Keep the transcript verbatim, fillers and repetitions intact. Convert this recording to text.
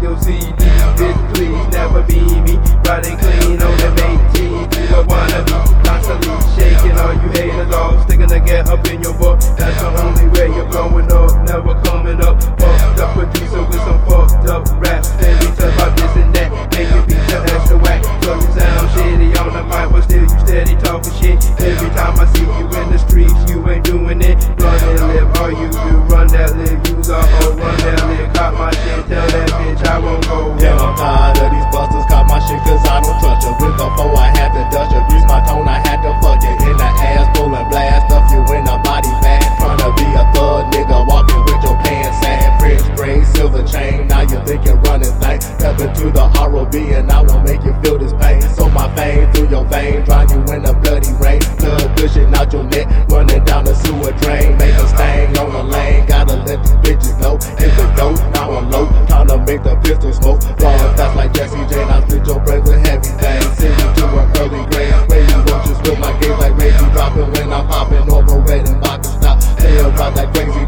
your C D. Bitch, please never be me. Riding clean on the main T V. I wanna be constantly shaking all you haters off. Sticking to get up in your butt. That's the only way you're growing up. Never coming up. Fucked up producer with some fucked up raps. Steady talk about this and that. Make your beat the extra whack. So you sound shitty on the mic, but still you steady talking shit. Every time I see you in the streets, you ain't doing it. Run and live, all you do, run that live. Use a hoe, run that live. Caught my shit, tell that bitch I won't go. Yeah, I'm tired of these busters. Caught my shit cause I don't trust her. With the foe I had to dust her. Grease my tone, I had to fuck it. In the ass, pull and blast. Stuff you in the body fat. Tryna be a thug nigga, walking with your pants sad. French braid, silver chain, now you think you're running thing. Step into the R O B and I won't make you feel this pain. So my vein through your vein, drown you in the bloody rain. Blood gushing out your neck, running down the sewer drain. Make a stain on the lane, gotta let these bitches know. It's the dope, now I'm low, tryna make the pistol smoke. Falling fast like Jesse Jane, I split your brains with heavy things. Send you to an early grave, where you won't just with my gaze like Ray. You dropping when I'm popping over red and vodka stop. Stay about that crazy